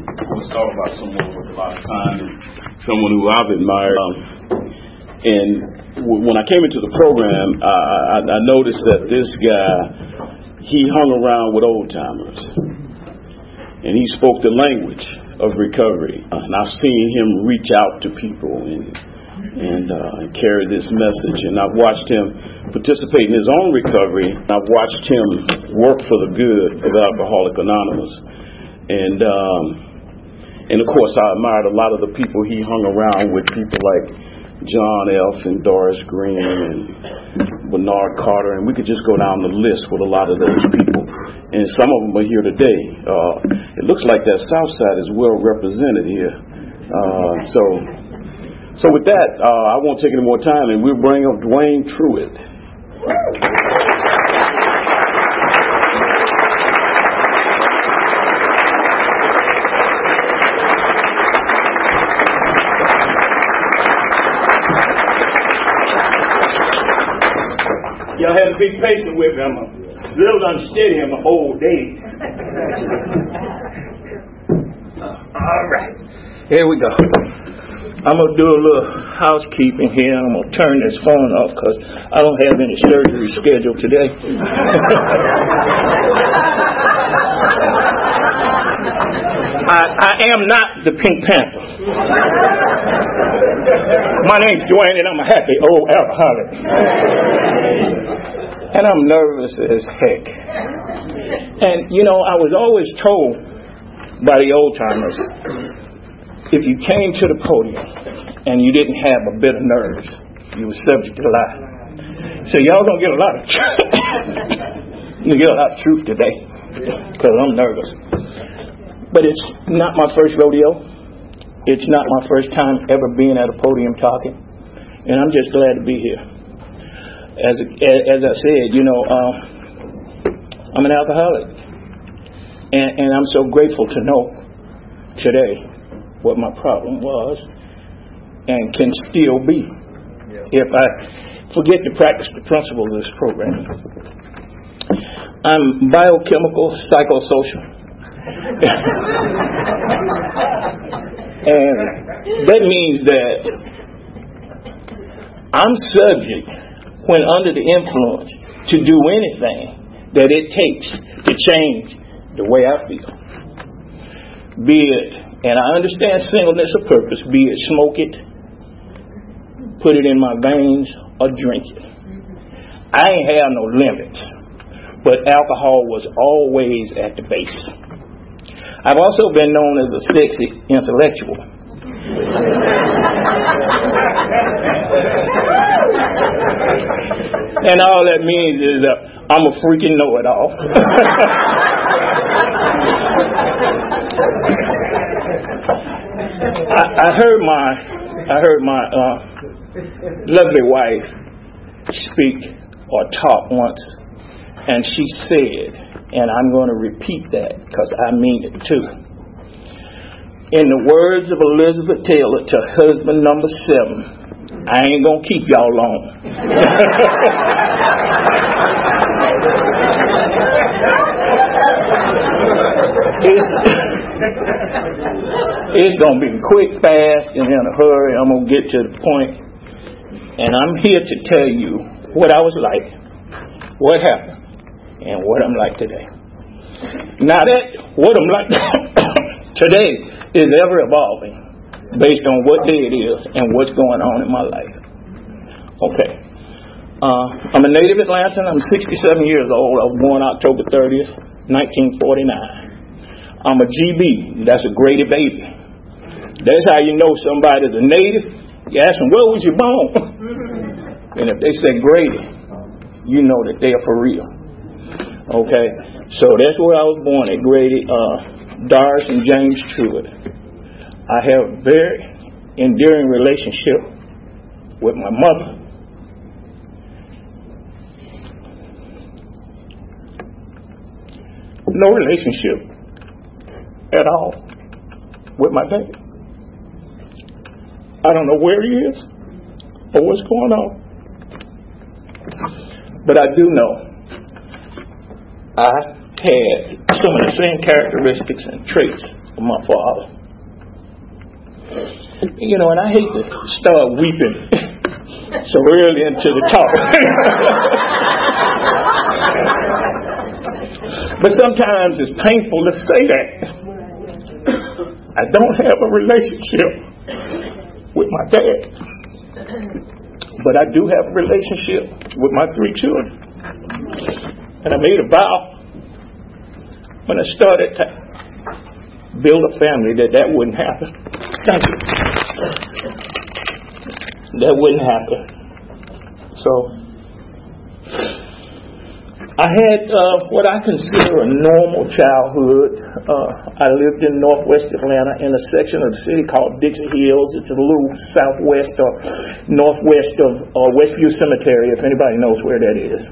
Let's talk about someone with a lot of time and someone who I've admired. And when I came into the program, I noticed that this guy, he hung around with old timers, and he spoke the language of recovery. And I've seen him reach out to people and carry this message. And I've watched him participate in his own recovery. I've watched him work for the good of Alcoholics Anonymous. And of course, I admired a lot of the people he hung around with, people like John F. and Doris Green and Bernard Carter, and we could just go down the list with a lot of those people. And some of them are here today. It looks like that South Side is well represented here. So with that, I won't take any more time, and we'll bring up Dwayne Truitt. Y'all have to be patient with me. I'm a little unsteady in my old days. All right. Here we go. I'm going to do a little housekeeping here. I'm going to turn this phone off because I don't have any surgery scheduled today. I am not the Pink Panther. My name's Dwayne, and I'm a happy old alcoholic. And I'm nervous as heck. And, you know, I was always told by the old timers, if you came to the podium and you didn't have a bit of nerves, you were subject to lie. So y'all gonna get a lot of you get a lot of truth today because I'm nervous. But it's not my first rodeo. It's not my first time ever being at a podium talking, and I'm just glad to be here. As I said, you know, I'm an alcoholic, and I'm so grateful to know today what my problem was and can still be if I forget to practice the principles of this program. I'm biochemical psychosocial. And that means that I'm subject, when under the influence, to do anything that it takes to change the way I feel. Be it, and I understand singleness of purpose, be it smoke it, put it in my veins, or drink it. I ain't have no limits, but alcohol was always at the base. I've also been known as a sexy intellectual. And all that means is I'm a freaking know-it-all. I heard my lovely wife speak or talk once, and she said, and I'm going to repeat that because I mean it too. In the words of Elizabeth Taylor to husband number 7, I ain't going to keep y'all long. It's going to be quick, fast, and in a hurry. I'm going to get to the point. And I'm here to tell you what I was like, what happened, and what I'm like today. Now that what I'm like today is ever evolving based on what day it is and what's going on in my life. Okay. I'm a native Atlantan. I'm 67 years old. I was born October 30th, 1949. I'm a GB. That's a Grady baby. That's how you know somebody's a native. You ask them, where was you born? And if they say Grady, you know that they're for real. Okay? So that's where I was born, at Grady, Doris and James Truitt. I have a very endearing relationship with my mother. No relationship at all with my dad. I don't know where he is or what's going on. But I do know I had some of the same characteristics and traits of of my father. You know, and I hate to start weeping so early into the talk. But sometimes it's painful to say that. I don't have a relationship with my dad, but I do have a relationship with my 3 children. And I made a vow when I started to build a family that wouldn't happen. Thank you. That wouldn't happen. So I had what I consider a normal childhood. I lived in northwest Atlanta in a section of the city called Dixie Hills. It's a little southwest or northwest of Westview Cemetery, if anybody knows where that is.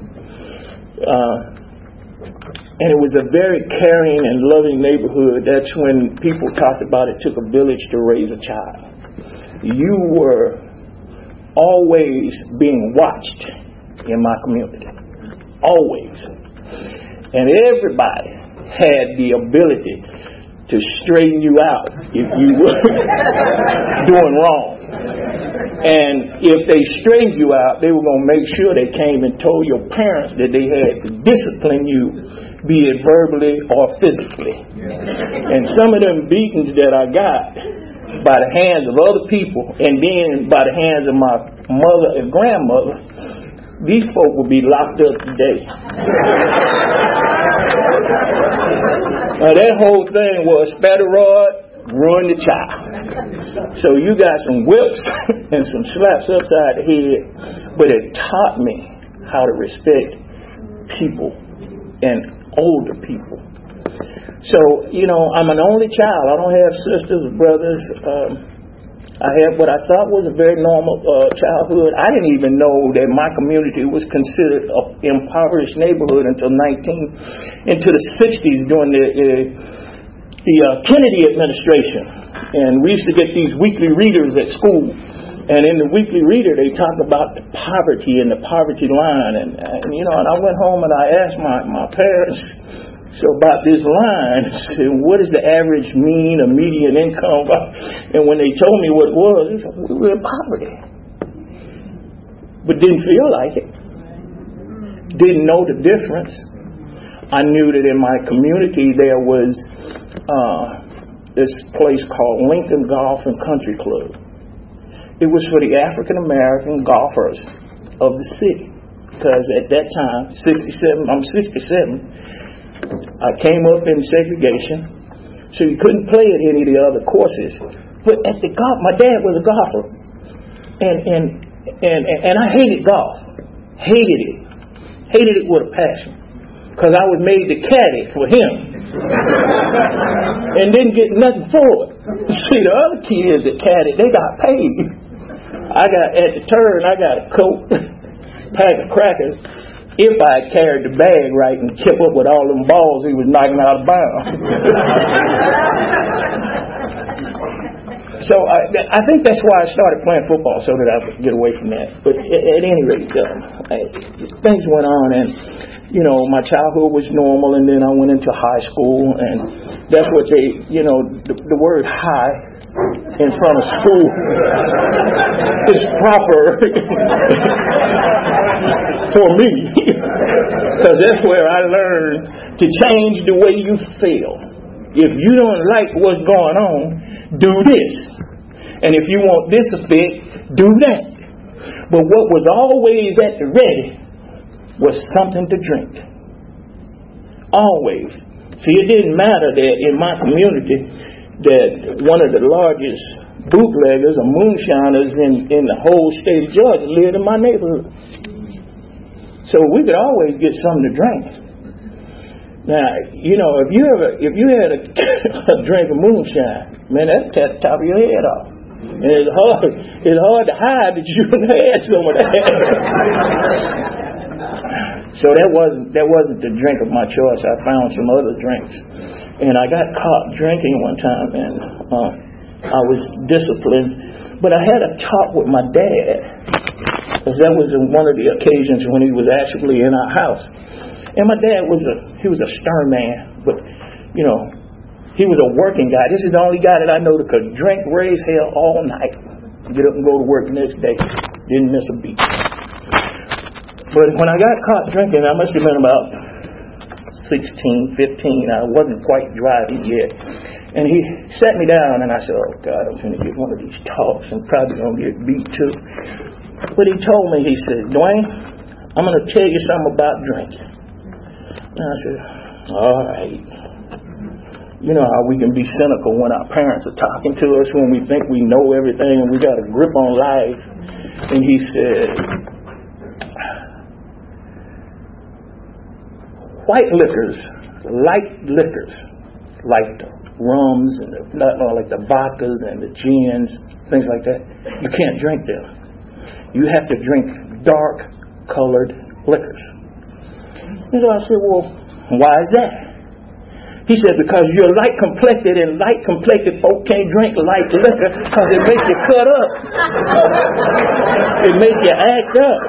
And it was a very caring and loving neighborhood. That's when people talked about it took a village to raise a child. You were always being watched in my community. Always. And everybody had the ability to straighten you out if you were doing wrong. And if they straightened you out, they were going to make sure they came and told your parents that they had to discipline you, be it verbally or physically. And some of them beatings that I got by the hands of other people and then by the hands of my mother and grandmother, these folk will be locked up today. Now that whole thing was spat a rod, ruin the child. So you got some whips and some slaps upside the head, but it taught me how to respect people and older people. So, you know, I'm an only child. I don't have sisters or brothers. I had what I thought was a very normal childhood. I didn't even know that my community was considered an impoverished neighborhood until into the 60s during the Kennedy administration. And we used to get these weekly readers at school. And in the weekly reader, they talk about the poverty and the poverty line. And you know, and I went home and I asked my parents, so about this line, what is the average mean or median income? And when they told me what it was, they said, we were in poverty. But didn't feel like it. Didn't know the difference. I knew that in my community there was this place called Lincoln Golf and Country Club. It was for the African American golfers of the city. Because at that time, I'm 67, I came up in segregation, so you couldn't play at any of the other courses. But at the golf, my dad was a golfer, and I hated golf, hated it with a passion, because I was made the caddy for him, and didn't get nothing for it. See, the other kids that caddied, they got paid. I got a coat, pack of crackers, if I had carried the bag right and kept up with all them balls he was knocking out of bounds. So I think that's why I started playing football, so that I could get away from that. But at any rate, things went on, and you know, my childhood was normal, and then I went into high school, and that's what the word high in front of school is proper for me, because that's where I learned to change the way you feel. If you don't like what's going on, do this, and if you want this effect, do that. But what was always at the ready was something to drink. Always. See, it didn't matter that in my community that one of the largest bootleggers or moonshiners in the whole state of Georgia lived in my neighborhood. So we could always get something to drink. Now, you know, if you had a drink of moonshine, man, that'd cut the top of your head off. And it's hard to hide that you had some of that. So that wasn't the drink of my choice. I found some other drinks. And I got caught drinking one time, and I was disciplined. But I had a talk with my dad, because that was one of the occasions when he was actually in our house. And my dad was a stern man, but you know, He was a working guy. This is the only guy that I know that could drink, raise hell all night, get up and go to work the next day. Didn't miss a beat. But when I got caught drinking, I must have been about 16, 15. I wasn't quite driving yet. And he sat me down, and I said, oh, God, I'm going to get one of these talks and probably going to get beat too. But he told me, he said, Dwayne, I'm going to tell you something about drinking. And I said, all right. You know how we can be cynical when our parents are talking to us, when we think we know everything and we got a grip on life. And he said, white liquors, light liquors, like the rums and like the vodkas and the gins, things like that, you can't drink them. You have to drink dark-colored liquors. And so I said, well, why is that? He said, because you're light-complected, and light-complected folk can't drink light liquor because it makes you cut up. It makes you act up.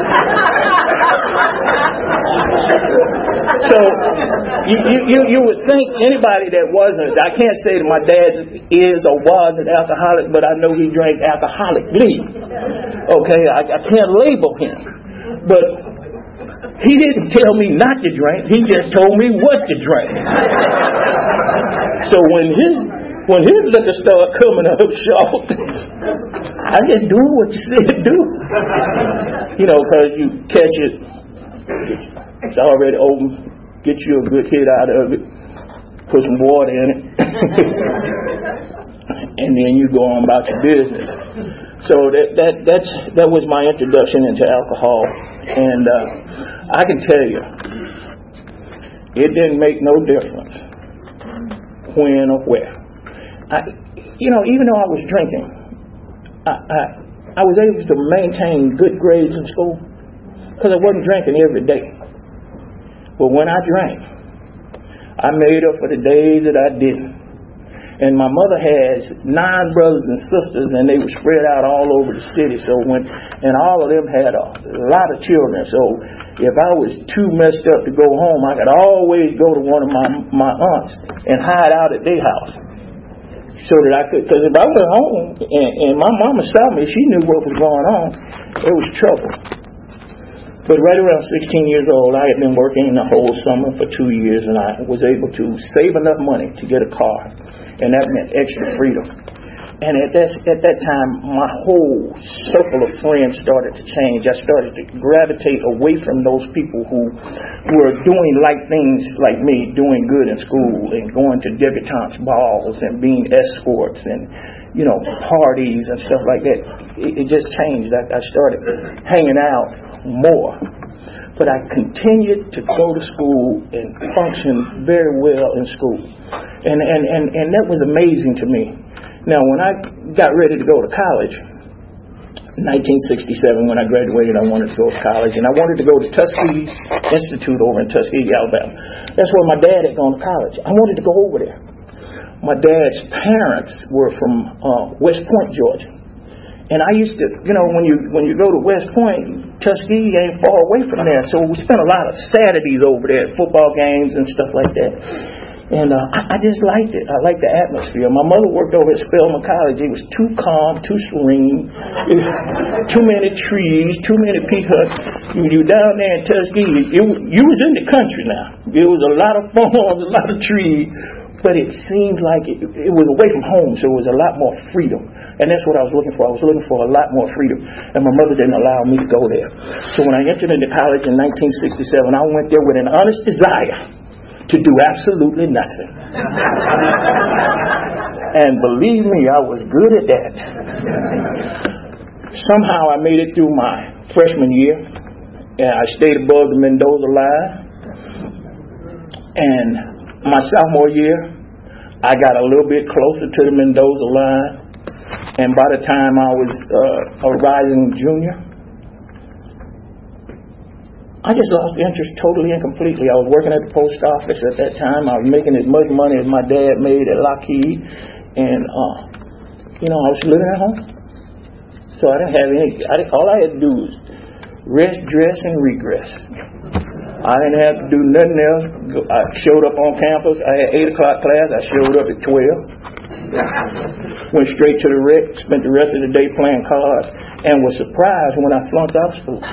So, you would think anybody that wasn't, I can't say that my dad is or was an alcoholic, but I know he drank alcoholically. Okay, I can't label him. But he didn't tell me not to drink. He just told me what to drink. So when his liquor started coming up short, I just do what you said do. You know, because you catch it, it's already open. Get you a good hit out of it. Put some water in it. And then you go on about your business. So that was my introduction into alcohol. And I can tell you, it didn't make no difference when or where. Even though I was drinking, I was able to maintain good grades in school because I wasn't drinking every day. But when I drank, I made up for the days that I didn't. And my mother has 9 brothers and sisters, and they were spread out all over the city. And all of them had a lot of children. So if I was too messed up to go home, I could always go to one of my aunts and hide out at their house. So that I could, because if I went home and my mama saw me, she knew what was going on, it was trouble. But right around 16 years old, I had been working the whole summer for 2 years, and I was able to save enough money to get a car, and that meant extra freedom. And at that time, my whole circle of friends started to change. I started to gravitate away from those people who were doing like things like me, doing good in school and going to debutantes balls and being escorts and, parties and stuff like that. It just changed. I started hanging out more. But I continued to go to school and function very well in school. And that was amazing to me. Now, when I got ready to go to college, 1967, when I graduated, I wanted to go to college. And I wanted to go to Tuskegee Institute over in Tuskegee, Alabama. That's where my dad had gone to college. I wanted to go over there. My dad's parents were from West Point, Georgia. And I used to, when you go to West Point, Tuskegee ain't far away from there. So we spent a lot of Saturdays over there at football games and stuff like that. And I just liked it. I liked the atmosphere. My mother worked over at Spelman College. It was too calm, too serene, too many trees, too many people. You down there in Tuskegee, you was in the country now. There was a lot of farms, a lot of trees. But it seemed like it was away from home, so it was a lot more freedom. And that's what I was looking for. I was looking for a lot more freedom. And my mother didn't allow me to go there. So when I entered into college in 1967, I went there with an honest desire to do absolutely nothing. And believe me, I was good at that. Somehow I made it through my freshman year. And I stayed above the Mendoza line. And my sophomore year, I got a little bit closer to the Mendoza line, and by the time I was a rising junior, I just lost interest totally and completely. I was working at the post office at that time. I was making as much money as my dad made at Lockheed, and I was living at home. So I didn't have all I had to do was rest, dress, and regress. I didn't have to do nothing else. I showed up on campus. I had 8 o'clock class. I showed up at 12. Went straight to the rec. Spent the rest of the day playing cards. And was surprised when I flunked out of school.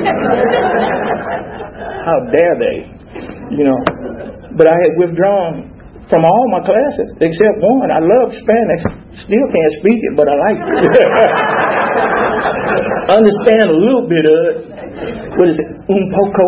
How dare they? But I had withdrawn from all my classes except one. I love Spanish. Still can't speak it, but I like it. Understand a little bit of it. What is it? Un poco.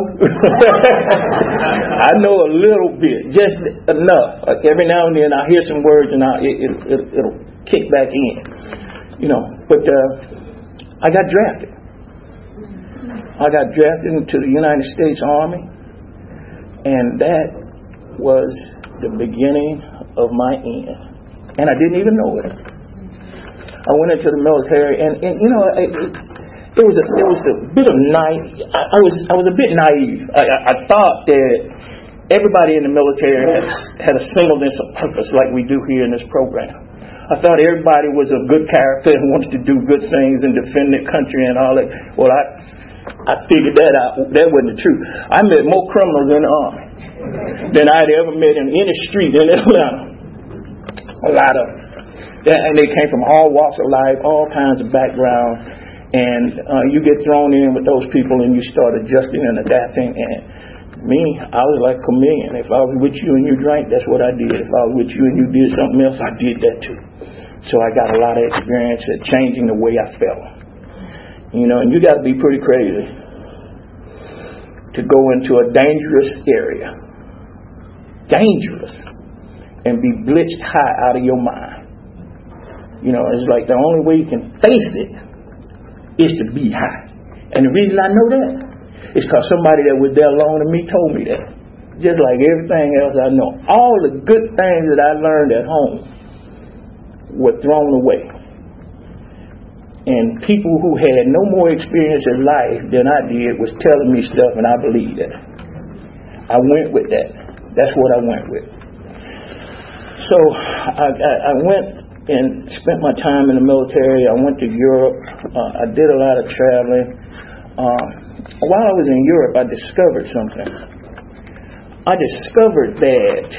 I know a little bit, just enough. Like every now and then I hear some words and it'll kick back in. But I got drafted. I got drafted into the United States Army, and that was the beginning of my end. And I didn't even know it. I went into the military, and it was a bit of I was a bit naive. I thought that everybody in the military had a singleness of purpose like we do here in this program. I thought everybody was of good character and wanted to do good things and defend their country and all that. Well, I figured that out. That wasn't the truth. I met more criminals in the Army than I'd ever met in any street in Atlanta. A lot of them. And they came from all walks of life, all kinds of backgrounds. And you get thrown in with those people and you start adjusting and adapting. And me, I was like a chameleon. If I was with you and you drank, that's what I did. If I was with you and you did something else, I did that too. So I got a lot of experience at changing the way I felt. And you got to be pretty crazy to go into a dangerous area. Dangerous. And be blitzed high out of your mind. It's like the only way you can face it is to be high. And the reason I know that is because somebody that was there longer than me told me that. Just like everything else I know. All the good things that I learned at home were thrown away. And people who had no more experience in life than I did was telling me stuff, and I believed it. I went with that. That's what I went with. So I went and spent my time in the military. I went to Europe. I did a lot of traveling. While I was in Europe, I discovered something. I discovered that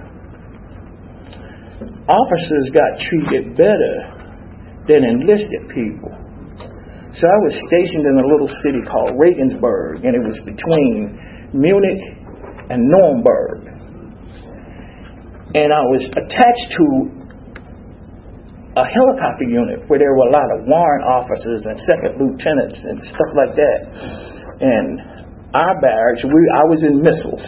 officers got treated better than enlisted people. So I was stationed in a little city called Regensburg, and it was between Munich and Nuremberg. And I was attached to a helicopter unit where there were a lot of warrant officers and second lieutenants and stuff like that. And our barracks, I was in missiles.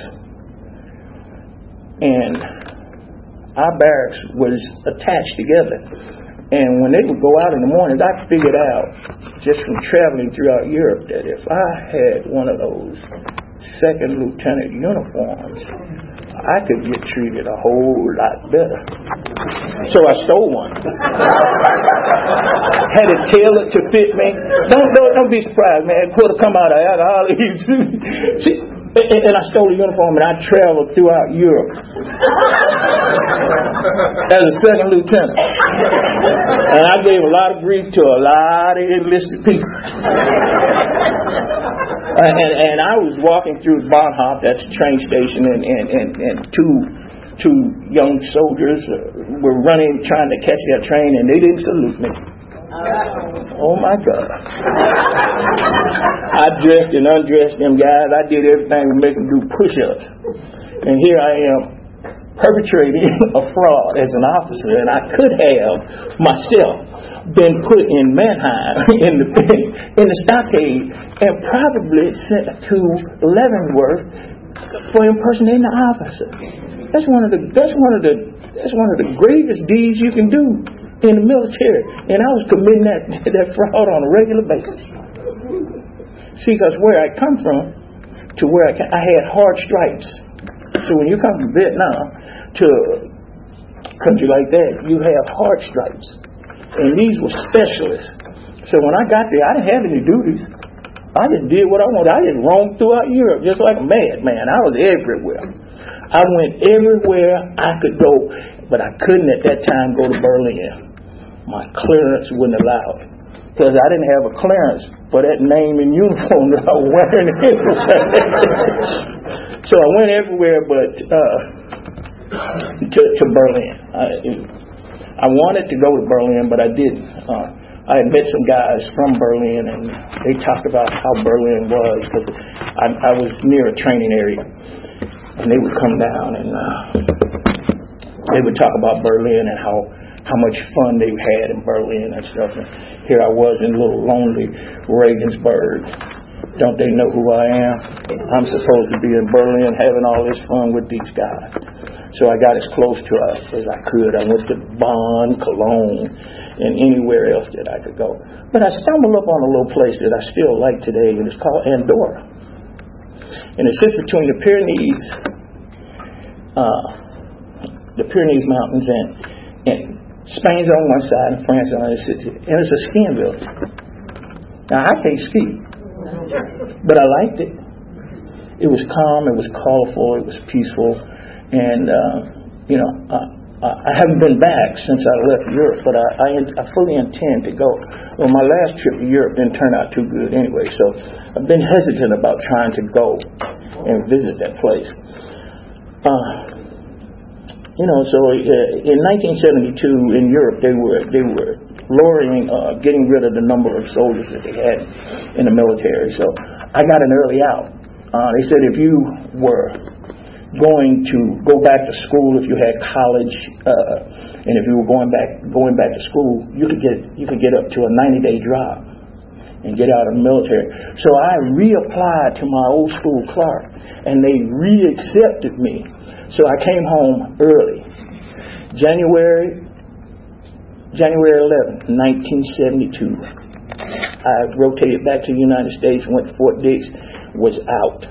And our barracks was attached together. And when they would go out in the mornings, I figured out, just from traveling throughout Europe, that if I had one of those second lieutenant uniforms, I could get treated a whole lot better. So I stole one. Had it tailored to fit me. Don't be surprised, man. It could have come out of all these. See, and I stole a uniform and I traveled throughout Europe as a second lieutenant. And I gave a lot of grief to a lot of enlisted people. And I was walking through Bahnhof, that's the train station, and two young soldiers were running, trying to catch their train, and they didn't salute me. Oh my God. I dressed and undressed them guys. I did everything to make them do push-ups. And here I am perpetrating a fraud as an officer, and I could have myself been put in Mannheim in the stockade and probably sent to Leavenworth for impersonating the officer. That's one of the gravest deeds you can do in the military, and I was committing that fraud on a regular basis. See, because where I come from to where I had hard stripes. So when you come from Vietnam to a country like that, you have hard stripes. And these were specialists. So when I got there, I didn't have any duties. I just did what I wanted. I just roamed throughout Europe just like a madman. I was everywhere. I went everywhere I could go, but I couldn't at that time go to Berlin. My clearance wouldn't allow it. Because I didn't have a clearance for that name and uniform that I was wearing anyway. So I went everywhere but to Berlin. I wanted to go to Berlin, but I didn't. I had met some guys from Berlin, and they talked about how Berlin was, because I was near a training area, and they would come down and they would talk about Berlin and how much fun they had in Berlin and stuff. And here I was in little lonely Regensburg. Don't they know who I am? I'm supposed to be in Berlin having all this fun with these guys. So I got as close to us as I could. I went to Bonn, Cologne, and anywhere else that I could go. But I stumbled up on a little place that I still like today, and it's called Andorra. And it sits between the Pyrenees Mountains, and Spain's on one side and France on the other. And it's a skiing village. Now, I can't ski, but I liked it. It was calm, it was colorful, it was peaceful. And, I haven't been back since I left Europe, but I fully intend to go. Well, my last trip to Europe didn't turn out too good anyway, so I've been hesitant about trying to go and visit that place. So in 1972 in Europe, they were lowering, getting rid of the number of soldiers that they had in the military. So I got an early out. They said if you were going to go back to school, if you had college, and if you were going back to school, you could get up to a 90-day drop and get out of the military. So I reapplied to my old school Clark, and they reaccepted me. So I came home early, January 11th, 1972. I rotated back to the United States, went to Fort Dix, was out.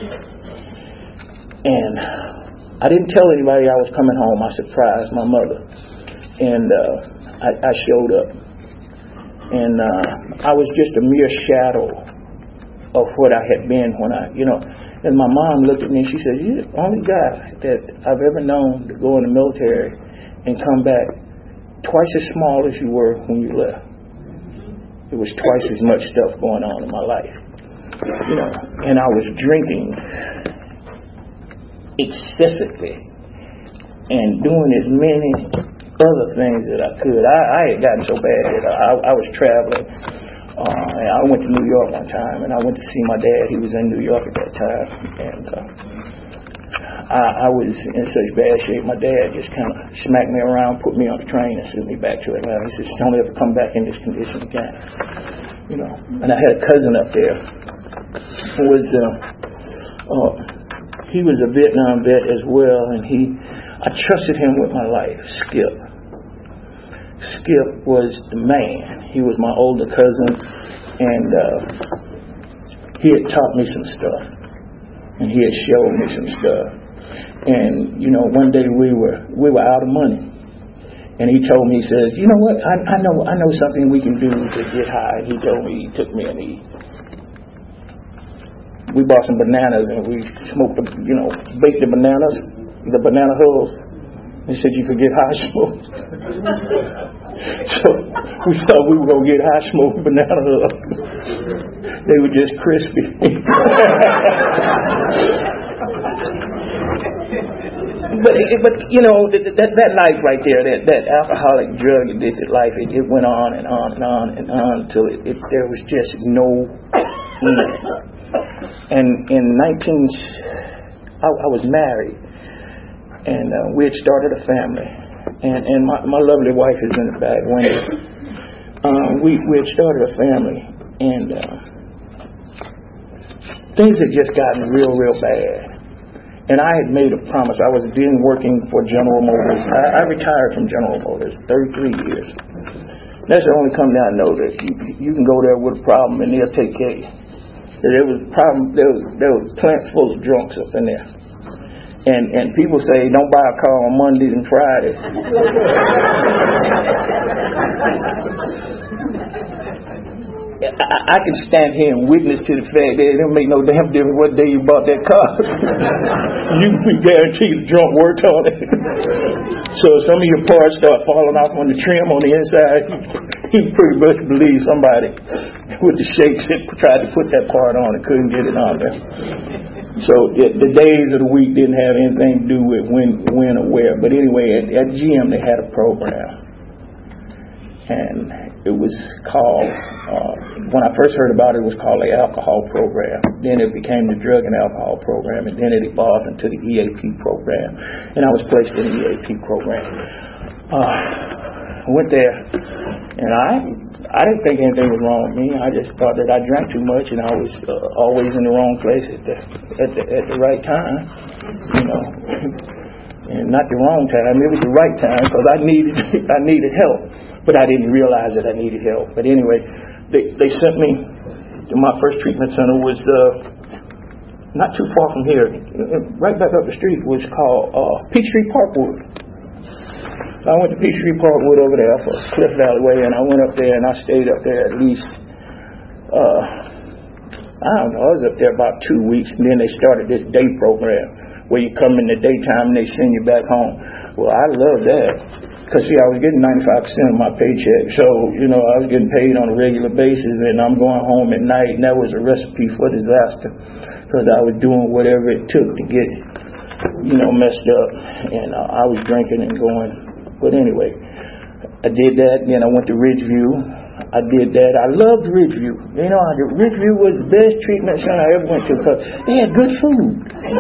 And I didn't tell anybody I was coming home. I surprised my mother. And I showed up. And I was just a mere shadow of what I had been when and my mom looked at me and she said, "You're the only guy that I've ever known to go in the military and come back twice as small as you were when you left." It was twice as much stuff going on in my life. And I was drinking excessively and doing as many other things that I could. I had gotten so bad that I was traveling. I went to New York one time, and I went to see my dad. He was in New York at that time, and I was in such bad shape. My dad just kind of smacked me around, put me on the train, and sent me back to Atlanta. He says, "Don't ever come back in this condition again." And I had a cousin up there who was he was a Vietnam vet as well, and I trusted him with my life. Skip was the man. He was my older cousin, and he had taught me some stuff, and he had showed me some stuff. And one day we were out of money, and he told me, he says, "You know what? I know something we can do to get high." He told me, he took me and we bought some bananas and we smoked, baked the bananas, the banana hulls. He said you could get high smoke. So we thought we were going to get high smoke banana hulls. They were just crispy. But that life right there, that alcoholic drug addicted life, it went on and on and on and on until there was just no end. And I was married, and we had started a family, and my lovely wife is in the back, Wendy. We had started a family, and things had just gotten real bad. And I had made a promise. I was then working for General Motors. I retired from General Motors, 33 years. That's the only company I know that you can go there with a problem and they'll take care of you. There was a problem. There was plants full of drunks up in there, and people say don't buy a car on Mondays and Fridays. I can stand here and witness to the fact that it don't make no damn difference what day you bought that car. You can be guaranteed the drunk worked on it. So some of your parts start falling off on the trim on the inside. You pretty much believe somebody with the shakes had tried to put that part on and couldn't get it on there. So the days of the week didn't have anything to do with when or where. But anyway, at GM they had a program, and it was called, when I first heard about it, it was called the alcohol program. Then it became the drug and alcohol program, and then it evolved into the EAP program. And I was placed in the EAP program. I went there, and I didn't think anything was wrong with me. I just thought that I drank too much, and I was always in the wrong place at the right time, you know. And not the wrong time, it was the right time, because I needed help. But I didn't realize that I needed help. But anyway, they sent me to my first treatment center, was not too far from here, right back up the street, was called Peachtree Parkwood. So I went to Peachtree Parkwood over there for Cliff Valley Way, and I went up there and I stayed up there at least, I was up there about 2 weeks, and then they started this day program where you come in the daytime and they send you back home. Well, I love that. Because, see, I was getting 95% of my paycheck. So, you know, I was getting paid on a regular basis, and I'm going home at night, and that was a recipe for disaster. Because I was doing whatever it took to get, you know, messed up. And I was drinking and going. But anyway, I did that. Then I went to Ridgeview. I did that. I loved Ridgeview. You know, Ridgeview was the best treatment center I ever went to because they had good food.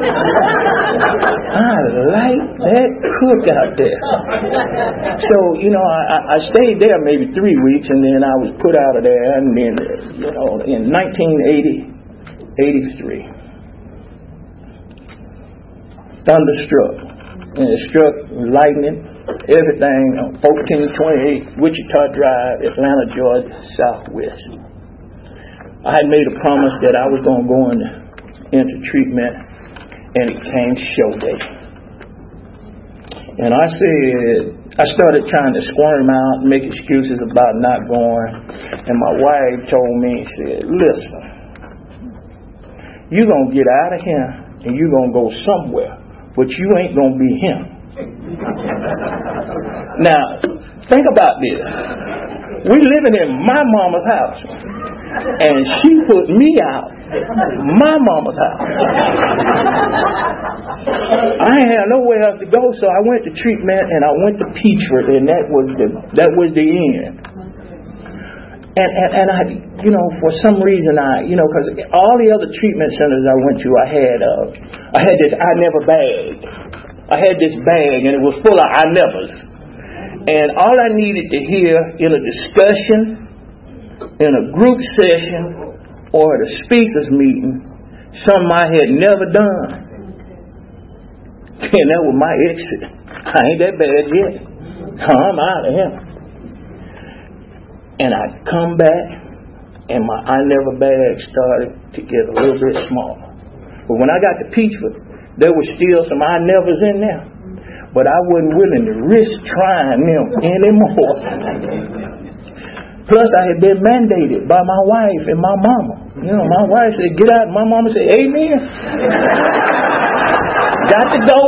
I liked that cook out there. So, you know, I stayed there maybe 3 weeks, and then I was put out of there. And then, you know, in 1983, thunder struck. And it struck lightning, everything on 1428 Wichita Drive, Atlanta, Georgia, Southwest. I had made a promise that I was going to go into treatment, and it came show day. And I started trying to squirm out and make excuses about not going. And my wife told me, said, listen, you're going to get out of here and you're going to go somewhere, but you ain't going to be him. Now, think about this. We living in my mama's house, and she put me out my mama's house. I ain't had nowhere else to go, so I went to treatment, and I went to Peachford, and that was the end. And I, you know, for some reason because all the other treatment centers I went to, I had this I never bag. I had this bag, and it was full of I nevers. And all I needed to hear in a discussion, in a group session, or at a speakers meeting, something I had never done. And that was my exit. I ain't that bad yet. I'm out of here. And I come back, and my I never bag started to get a little bit smaller. But when I got to Peachford, there was still some I nevers in there. But I wasn't willing to risk trying them anymore. Plus, I had been mandated by my wife and my mama. You know, my wife said, get out. My mama said, amen. Got to go.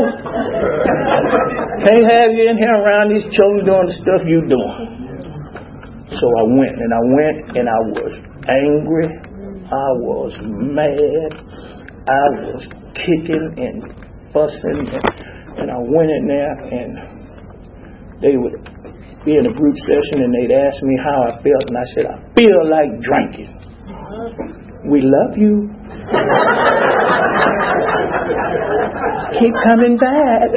Can't have you in here around these children doing the stuff you doing. So I went, and I was angry. I was mad. I was kicking and fussing. And I went in there, and they would be in a group session, and they'd ask me how I felt. And I said, I feel like drinking. We love you. Keep coming back.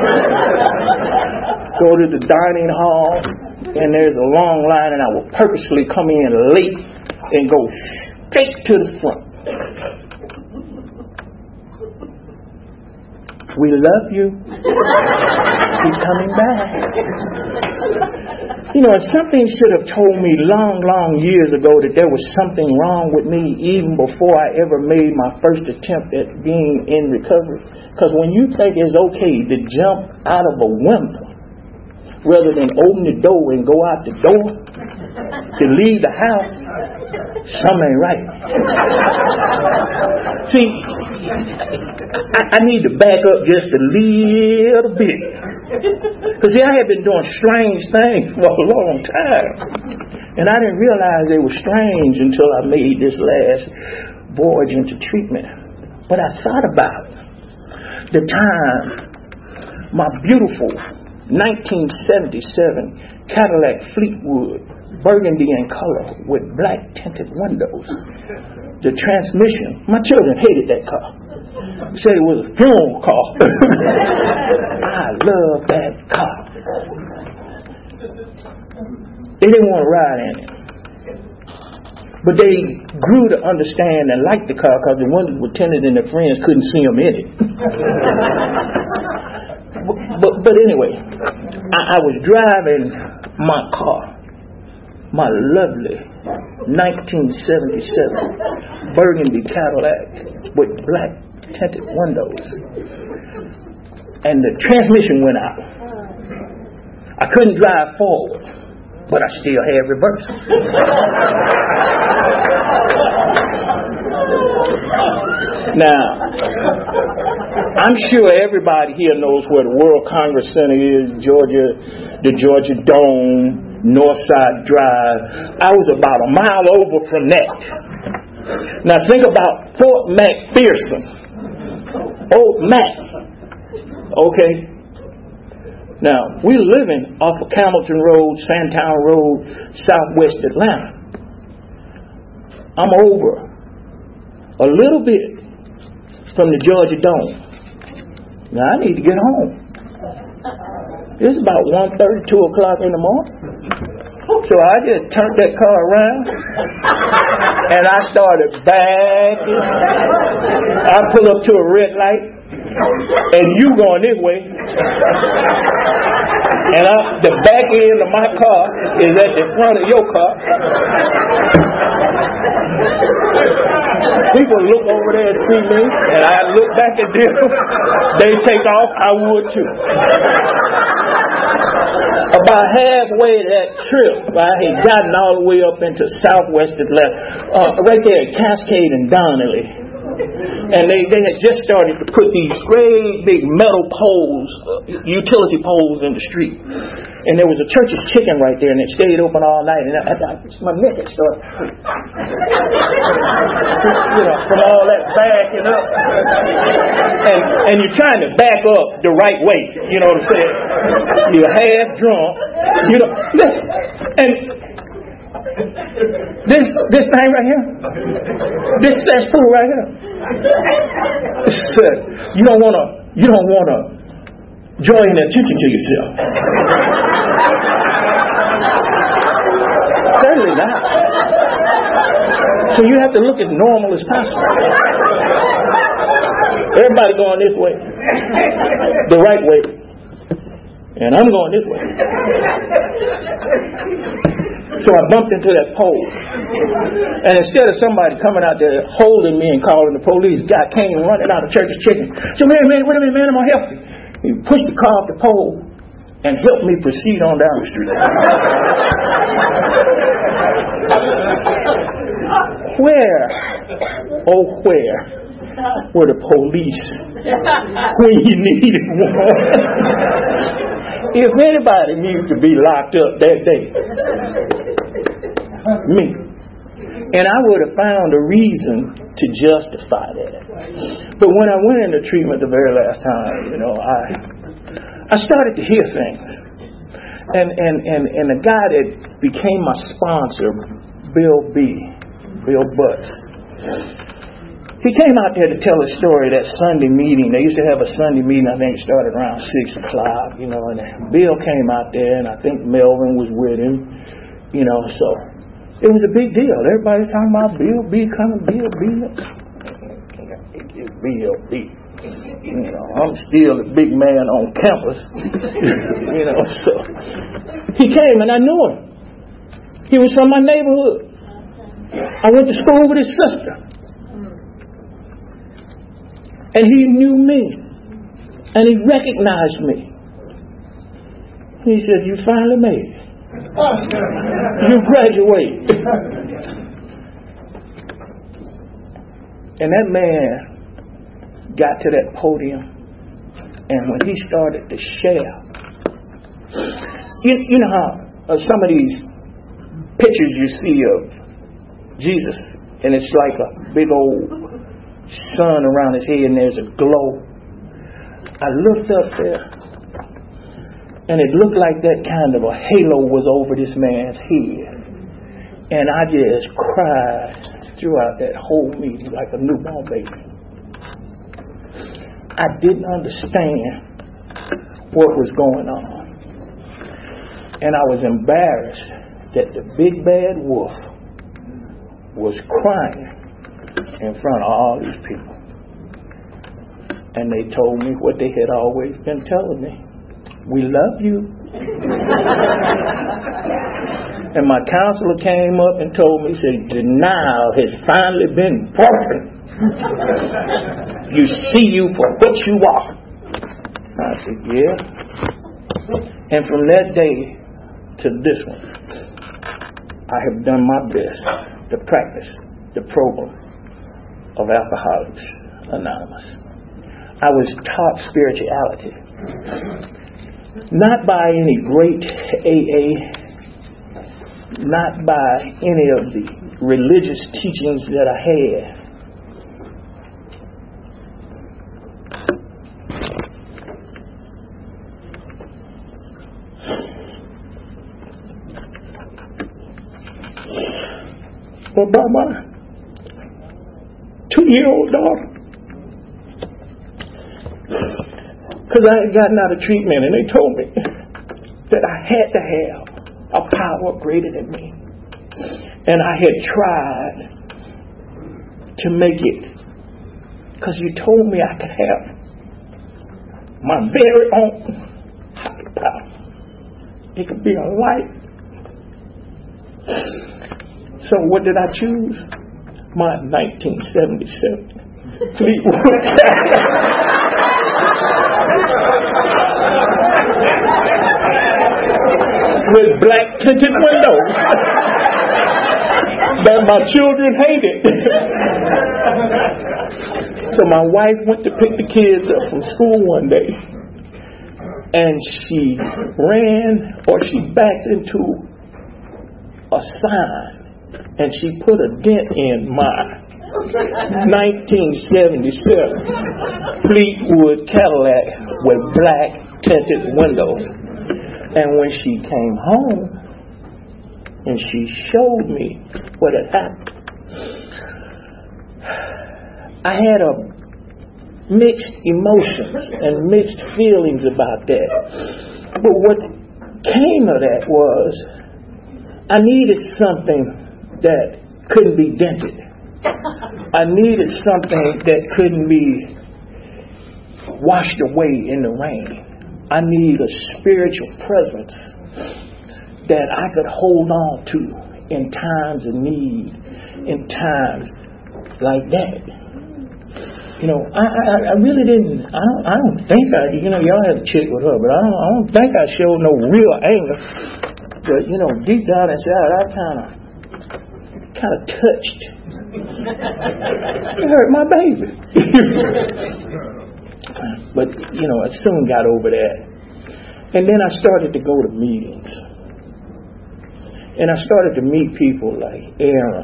Go to the dining hall, and there's a long line, and I will purposely come in late and go straight to the front. We love you. Keep coming back. You know, something should have told me long, long years ago that there was something wrong with me even before I ever made my first attempt at being in recovery. Because when you think it's okay to jump out of a window rather than open the door and go out the door to leave the house, something ain't right. See, I need to back up just a little bit. Because see, I had been doing strange things for a long time. And I didn't realize they were strange until I made this last voyage into treatment. But I thought about the time my beautiful 1977 Cadillac Fleetwood, burgundy in color with black tinted windows. The transmission, my children hated that car. Said it was a funeral car. I love that car. They didn't want to ride in it. But they grew to understand and like the car because the windows were tinted and their friends couldn't see them in it. But anyway, I was driving my car, my lovely 1977 burgundy Cadillac with black tinted windows, and the transmission went out. I couldn't drive forward, but I still had reverse. Now, I'm sure everybody here knows where the World Congress Center is, Georgia, the Georgia Dome, Northside Drive. I was about a mile over from that. Now think about Fort McPherson. Old Mac. Okay. Now, we're living off of Hamilton Road, Sandtown Road, Southwest Atlanta. I'm over a little bit from the Georgia Dome. Now, I need to get home. It's about 1:30, 2 o'clock in the morning. So I just turned that car around and I started backing. I pull up to a red light and you going this way. And the back end of my car is at the front of your car. People look over there and see me, and I look back at them. They take off, I would too. About halfway that trip, I had gotten all the way up into Southwest Atlanta, right there at Cascade and Donnelly. And they had just started to put these great big metal poles, utility poles in the street. And there was a Church's Chicken right there, and it stayed open all night. And my neck had started to hurt. From all that backing up. And you're trying to back up the right way. You know what I'm saying? You're half drunk. Listen. And this thing right here, this cesspool right here. You don't wanna draw any attention to yourself. Certainly not. So you have to look as normal as possible. Everybody going this way, the right way, and I'm going this way. So I bumped into that pole. And instead of somebody coming out there holding me and calling the police, guy came running out of Church's Chicken. So, wait a minute, man, I'm going to help you. He pushed the car off the pole and helped me proceed on down the street. Where were the police when you needed one? If anybody needs to be locked up that day, me. And I would have found a reason to justify that. But when I went into treatment the very last time, I started to hear things. And the guy that became my sponsor, Bill Butts, he came out there to tell a story, that Sunday meeting. They used to have a Sunday meeting, I think it started around 6 o'clock, and Bill came out there, and I think Melvin was with him, so it was a big deal. Everybody's talking about Bill B coming, Bill B. Bill B. I'm still the big man on campus, so he came and I knew him. He was from my neighborhood. I went to school with his sister. And he knew me. And he recognized me. He said, "You finally made it. You graduated." And that man got to that podium. And when he started to share, you know how some of these pictures you see of Jesus, and it's like a big old sun around his head and there's a glow. I looked up there and it looked like that kind of a halo was over this man's head. And I just cried throughout that whole meeting like a newborn baby. I didn't understand what was going on. And I was embarrassed that the big bad wolf was crying in front of all these people. And they told me what they had always been telling me. We love you. And my counselor came up and told me, he said, denial has finally been broken. You see you for what you are. I said, yeah. And from that day to this one, I have done my best to practice the program of Alcoholics Anonymous. I was taught spirituality, not by any great AA, not by any of the religious teachings that I had. But by my 2-year-old daughter. Because I had gotten out of treatment and they told me that I had to have a power greater than me. And I had tried to make it. Because you told me I could have my very own higher power. It could be a light. So what did I choose? My 1977 Fleetwood. With black tinted windows that my children hated. So my wife went to pick the kids up from school one day, and she ran or she backed into a sign. And she put a dent in my 1977 Fleetwood Cadillac with black tinted windows. And when she came home and she showed me what had happened, I had a mixed emotions and mixed feelings about that. But what came of that was I needed something that couldn't be dented. I needed something that couldn't be washed away in the rain. I need a spiritual presence that I could hold on to in times of need, in times like that. You know, I really didn't. I don't think y'all had to check with her, but I don't think I showed no real anger. But deep down inside, I kind of touched. It hurt my baby. But I soon got over that. And then I started to go to meetings. And I started to meet people like Aaron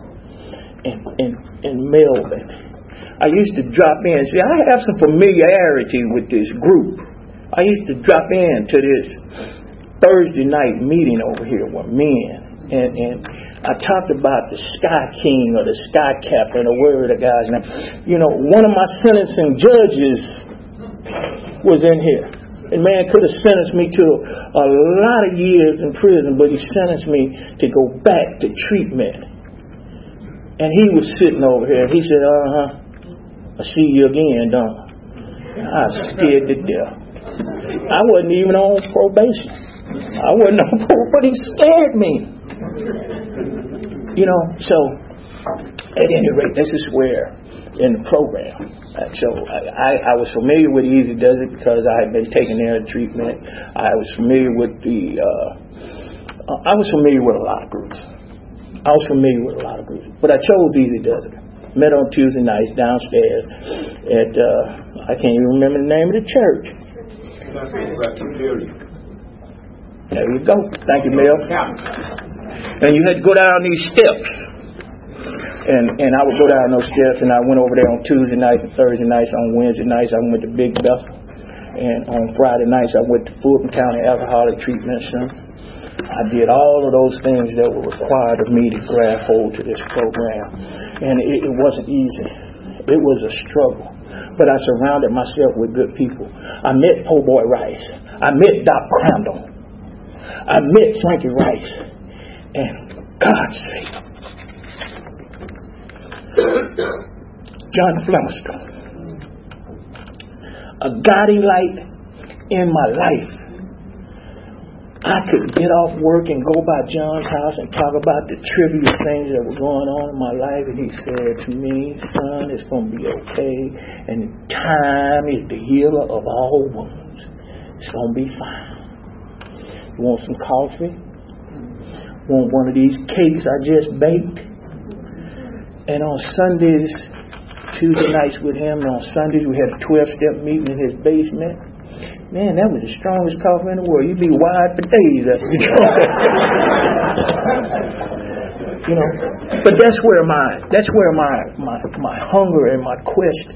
and Melvin. I used to drop in. See, I have some familiarity with this group. I used to drop in to this Thursday night meeting over here with men. And I talked about the Sky King or the Sky Captain or whatever the guy's name. One of my sentencing judges was in here. And man could have sentenced me to a lot of years in prison, but he sentenced me to go back to treatment. And he was sitting over here. He said, I see you again, don't I? I was scared to death. I wasn't even on probation. I wasn't on probation, but he scared me. So at any rate, this is where in the program. So I was familiar with Easy Does It because I had been taking their treatment. I was familiar with I was familiar with a lot of groups. But I chose Easy Does It. Met on Tuesday nights downstairs at I can't even remember the name of the church. There you go. Thank you, Mel. And you had to go down these steps. And I would go down those steps, and I went over there on Tuesday nights and Thursday nights. On Wednesday nights, I went to Big Bethel. And on Friday nights, I went to Fulton County Alcoholic Treatment Center. I did all of those things that were required of me to grab hold to this program. And it wasn't easy. It was a struggle. But I surrounded myself with good people. I met Po' Boy Rice. I met Doc Crandall. I met Frankie Rice. And God's sake, John Flintstone, a guiding light in my life. I could get off work and go by John's house and talk about the trivial things that were going on in my life, and he said to me, son, it's going to be okay, and time is the healer of all wounds. It's going to be fine. You want some coffee? Want one of these cakes I just baked? And on Sundays, Tuesday nights with him, and on Sundays we had a 12-step meeting in his basement. Man, that was the strongest coffee in the world. You'd be wired for days after you drunk that. You know, but that's where my hunger and my quest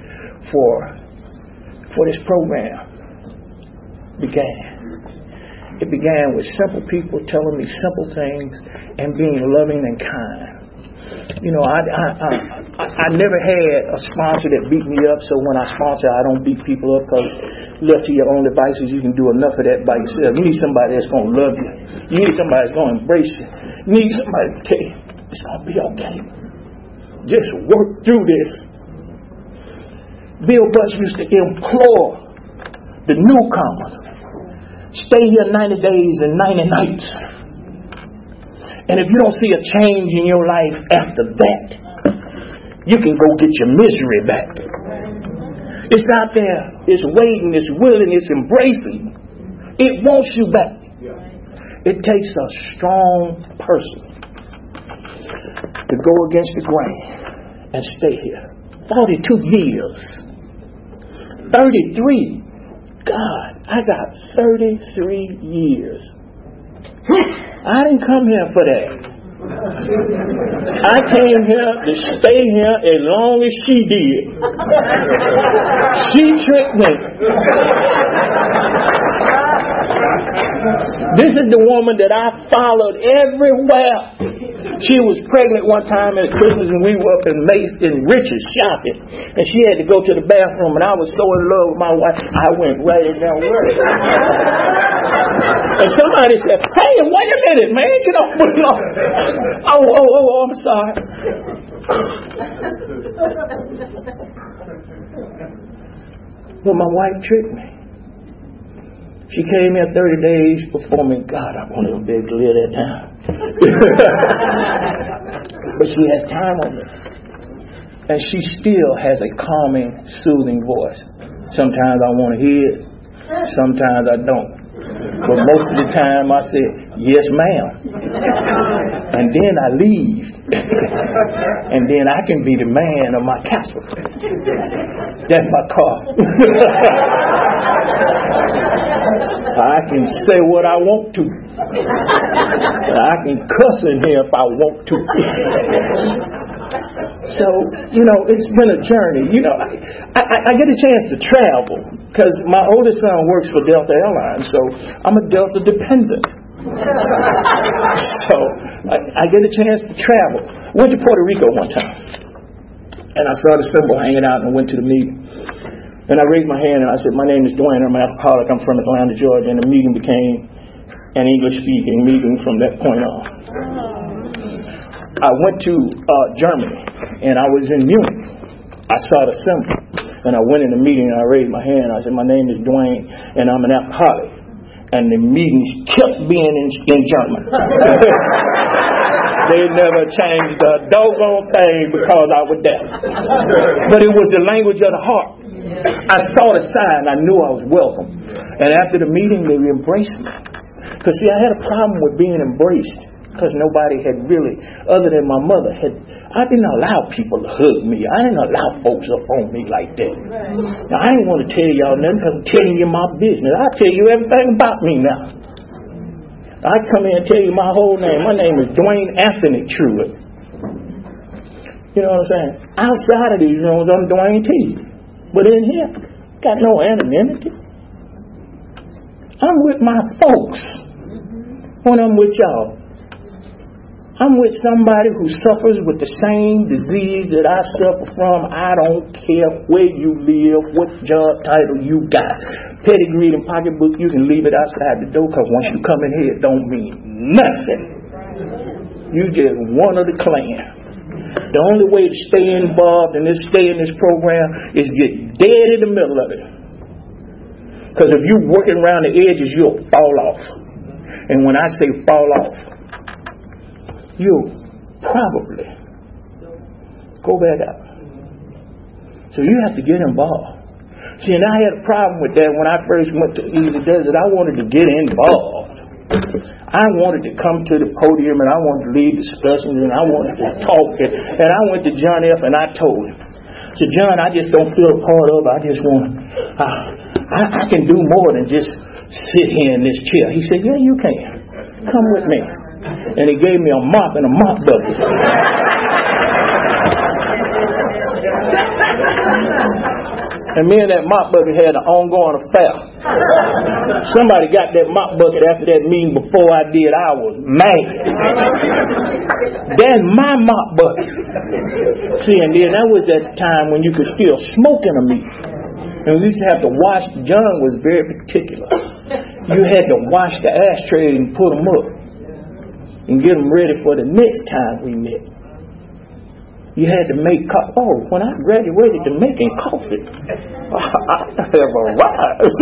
for this program began. It began with simple people telling me simple things and being loving and kind. You know, I never had a sponsor that beat me up, so when I sponsor, I don't beat people up, because left to your own devices, you can do enough of that by yourself. You need somebody that's going to love you. You need somebody that's going to embrace you. You need somebody to tell you, it's going to be okay. Just work through this. Bill Bush used to implore the newcomers, stay here 90 days and 90 nights. And if you don't see a change in your life after that, you can go get your misery back. It's out there. It's waiting. It's willing. It's embracing. It wants you back. It takes a strong person to go against the grain and stay here. 42 years. 33. God, I got 33 years. I didn't come here for that. I came here to stay here as long as she did. She tricked me. This is the woman that I followed everywhere. She was pregnant one time at Christmas, and we were up in Rich's shopping, and she had to go to the bathroom, and I was so in love with my wife, I went right in there with her. And somebody said, hey, wait a minute, man, get off the lawn. Oh, I'm sorry. But my wife tricked me. She came here 30 days before me. God, I won't even be able to live that down. But she has time on me. And she still has a calming, soothing voice. Sometimes I want to hear it. Sometimes I don't. But most of the time I say, yes, ma'am. And then I leave. And then I can be the man of my castle. That's my car. I can say what I want to. I can cuss in here if I want to. So, you know, it's been a journey. You know, I get a chance to travel because my oldest son works for Delta Airlines, so I'm a Delta dependent. So I get a chance to travel. Went to Puerto Rico one time, and I saw the symbol hanging out, and I went to the meeting. And I raised my hand and I said, my name is Dwayne, I'm an alcoholic, I'm from Atlanta, Georgia. And the meeting became an English-speaking meeting from that point on. I went to Germany, and I was in Munich. I saw the symbol, and I went in the meeting and I raised my hand. I said, my name is Dwayne, and I'm an alcoholic. And the meetings kept being in German. They never changed a doggone thing because I was there. But it was the language of the heart. I saw the sign. I knew I was welcome. And after the meeting, they embraced me. Because, see, I had a problem with being embraced. Because nobody had really, other than my mother, I didn't allow people to hug me. I didn't allow folks up on me like that. Now, I ain't want to tell y'all nothing because I'm telling you my business. I'll tell you everything about me now. I come in and tell you my whole name. My name is Dwayne Anthony Truitt. You know what I'm saying? Outside of these rooms, I'm Dwayne T. But in here, got no anonymity. I'm with my folks when I'm with y'all. I'm with somebody who suffers with the same disease that I suffer from. I don't care where you live, what job title you got. Pedigree and pocketbook, you can leave it outside the door, because once you come in here, it don't mean nothing. You just one of the clan. The only way to stay involved and stay in this program is get dead in the middle of it. Because if you're working around the edges, you'll fall off. And when I say fall off, you'll probably go back out. So you have to get involved. See, and I had a problem with that when I first went to Easy Desert. I wanted to get involved. I wanted to come to the podium and I wanted to lead discussions and I wanted to talk. And I went to John F. and I told him, I said, John, I just don't feel a part of it. I just want I can do more than just sit here in this chair. He said, yeah, you can. Come with me. And he gave me a mop and a mop bucket. And me and that mop bucket had an ongoing affair. Somebody got that mop bucket after that meeting before I did. I was mad. That's my mop bucket. See, and then that was at the time when you could still smoke in a meeting. And we used to have to wash. John was very particular. You had to wash the ashtrays and put them up and get them ready for the next time we met. You had to make coffee. Oh, when I graduated to making coffee, I have arrived.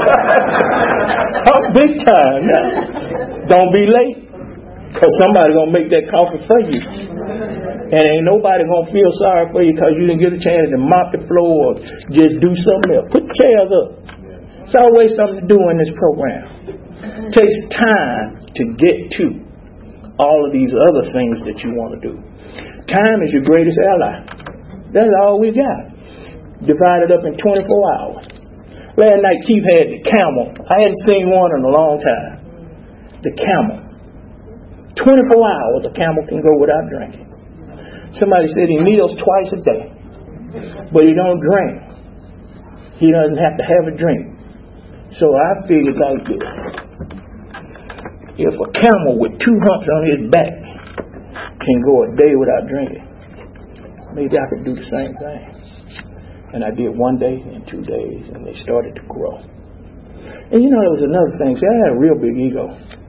I'm big time now. Don't be late, because somebody's going to make that coffee for you. And ain't nobody going to feel sorry for you because you didn't get a chance to mop the floor or just do something else. Put chairs up. It's always something to do in this program. It takes time to get to all of these other things that you want to do. Time is your greatest ally. That's all we got. Divided up in 24 hours. Last night Keith had the camel. I hadn't seen one in a long time. The camel. 24 hours a camel can go without drinking. Somebody said he kneels twice a day, but he don't drink. He doesn't have to have a drink. So I figured like this. If a camel with 2 humps on his back can go a day without drinking, maybe I could do the same thing. And I did 1 day and 2 days, and they started to grow. And you know, there was another thing. See, I had a real big ego.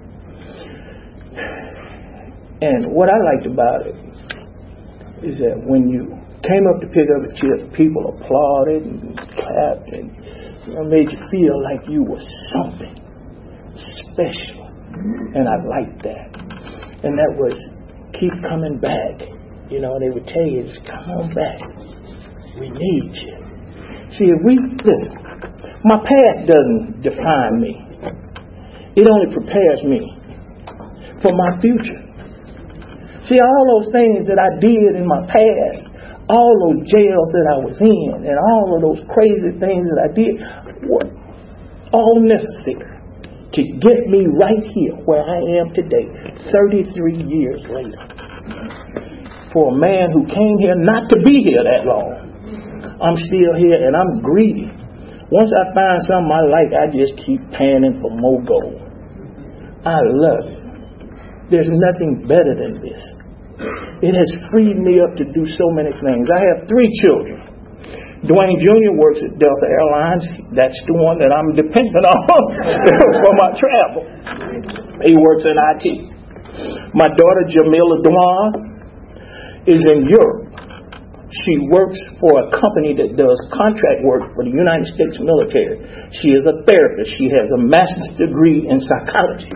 And what I liked about it is that when you came up to pick up a chip, people applauded and clapped and made you feel like you were something special. And I liked that. And that was, keep coming back. You know, they would tell you, come on back. We need you. See, if we, listen, my past doesn't define me. It only prepares me for my future. See, all those things that I did in my past, all those jails that I was in, and all of those crazy things that I did, were all necessary to get me right here where I am today, 33 years later. For a man who came here not to be here that long, I'm still here and I'm greedy. Once I find something I like, I just keep panning for more gold. I love it. There's nothing better than this. It has freed me up to do so many things. I have 3 children. Dwayne Jr. works at Delta Airlines. That's the one that I'm dependent on for my travel. He works in IT. My daughter, Jamila Dwan, is in Europe. She works for a company that does contract work for the United States military. She is a therapist. She has a master's degree in psychology.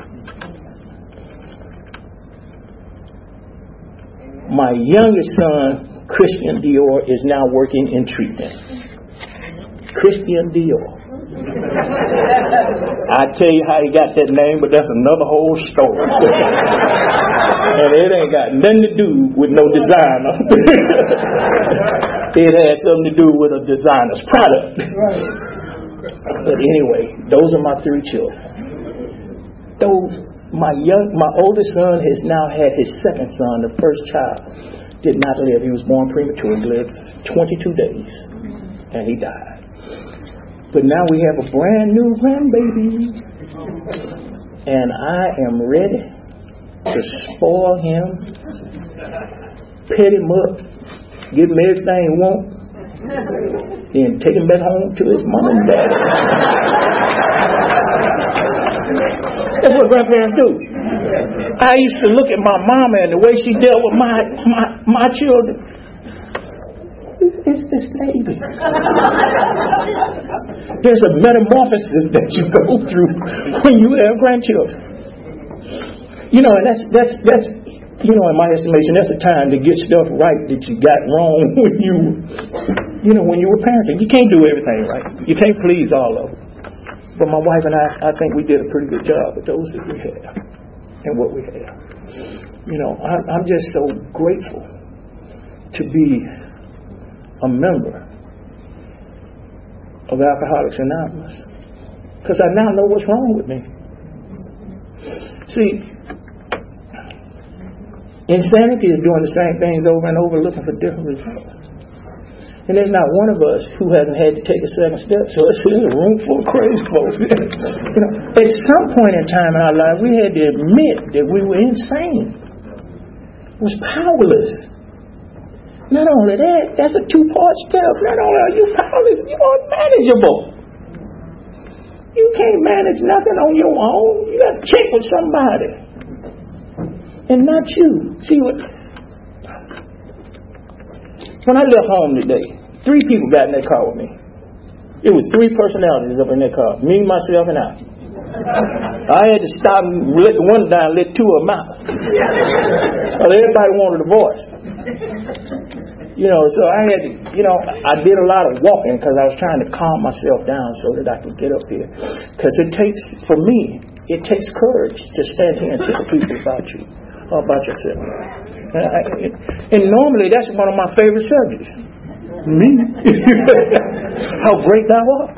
My youngest son, Christian Dior, is now working in treatment. Christian Dior. I tell you how he got that name, but that's another whole story. And it ain't got nothing to do with no designer. It has something to do with a designer's product. But anyway, those are my 3 children. My oldest son has now had his second son, the first child. did not live. He was born premature. He lived 22 days, and he died. But now we have a brand new grandbaby, and I am ready to spoil him, pet him up, give him everything he wants, then take him back home to his mom and dad. That's what grandparents do. I used to look at my mama and the way she dealt with my children. It's this baby. There's a metamorphosis that you go through when you have grandchildren. You know, and that's you know, in my estimation, that's the time to get stuff right that you got wrong when you were parenting. You can't do everything right. You can't please all of them. But my wife and I think we did a pretty good job with those that we have and what we have. You know, I'm just so grateful to be a member of Alcoholics Anonymous, because I now know what's wrong with me. See, insanity is doing the same things over and over, looking for different results. And there's not one of us who hasn't had to take a second step. So it's a room full of crazy folks. You know, at some point in time in our life, we had to admit that we were insane. It was powerless. Not only that, that's a two-part step. Not only are you powerless, you are unmanageable. You can't manage nothing on your own. You got to check with somebody. And not you. See what? When I left home today, 3 people got in that car with me. It was 3 personalities up in that car. Me, myself, and I. I had to stop and let the one down, let 2 of them out. Well, everybody wanted a voice. You know, so I had to, you know, I did a lot of walking because I was trying to calm myself down so that I could get up here. Because it takes courage to stand here and tell people about you or about yourself. And normally that's one of my favorite subjects. Me. How great thou art.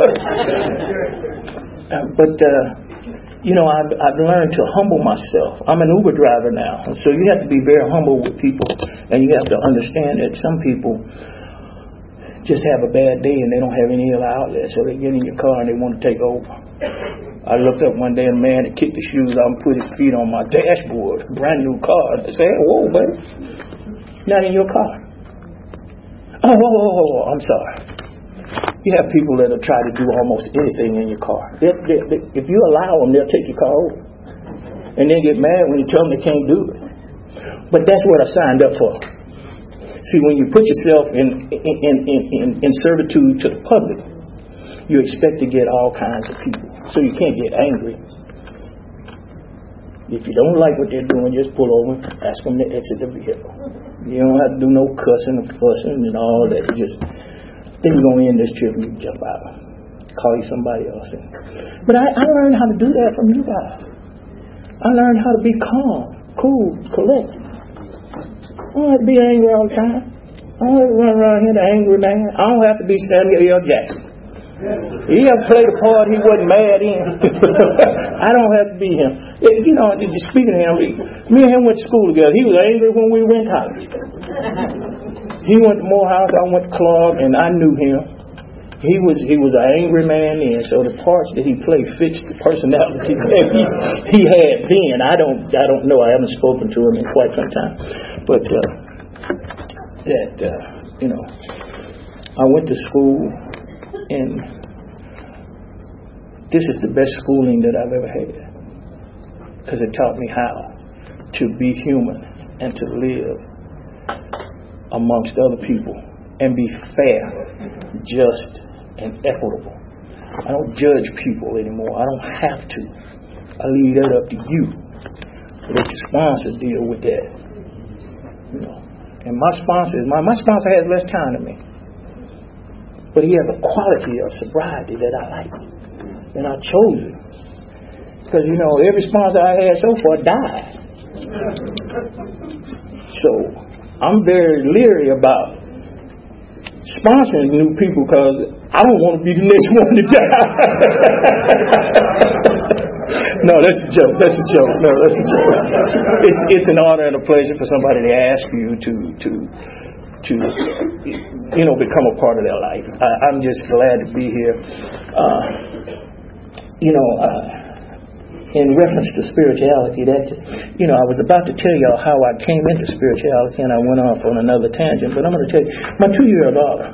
But you know, I've learned to humble myself. I'm an Uber driver now, so you have to be very humble with people, and you have to understand that some people just have a bad day and they don't have any other outlet, so they get in your car and they want to take over. I looked up one day and a man that kicked his shoes out and put his feet on my dashboard, brand new car. I said, "Whoa, baby, not in your car." Oh, I'm sorry. You have people that will try to do almost anything in your car. If you allow them, they'll take your car over. And they get mad when you tell them they can't do it. But that's what I signed up for. See, when you put yourself in servitude to the public, you expect to get all kinds of people. So you can't get angry. If you don't like what they're doing, just pull over, ask them to exit the vehicle. You don't have to do no cussing and fussing and all that. You just... Then you're going to end this trip and you jump out. Call you somebody else. But I learned how to do that from you guys. I learned how to be calm, cool, collected. I don't have to be angry all the time. I don't have to run around here the angry man. I don't have to be Samuel L. Jackson. He ever played a part he wasn't mad in. I don't have to be him. You know, speaking of him, me and him went to school together. He was angry when we went to college. He went to Morehouse, I went to Clark, and I knew him. He was an angry man then, so the parts that he played fits the personality that he had then. I don't know. I haven't spoken to him in quite some time. But you know, I went to school, and this is the best schooling that I've ever had, because it taught me how to be human and to live amongst other people and be fair, just, and equitable. I don't judge people anymore. I don't have to. I leave that up to you. Let your sponsor deal with that. You know. And my sponsor has less time than me, but he has a quality of sobriety that I like, and I chose it because, you know, every sponsor I had so far died. So I'm very leery about sponsoring new people because I don't want to be the next one to die. No, that's a joke. That's a joke. No, that's a joke. It's an honor and a pleasure for somebody to ask you to become a part of their life. I'm just glad to be here. In reference to spirituality, I was about to tell y'all how I came into spirituality, and I went off on another tangent. But I'm going to tell you, my 2-year-old daughter.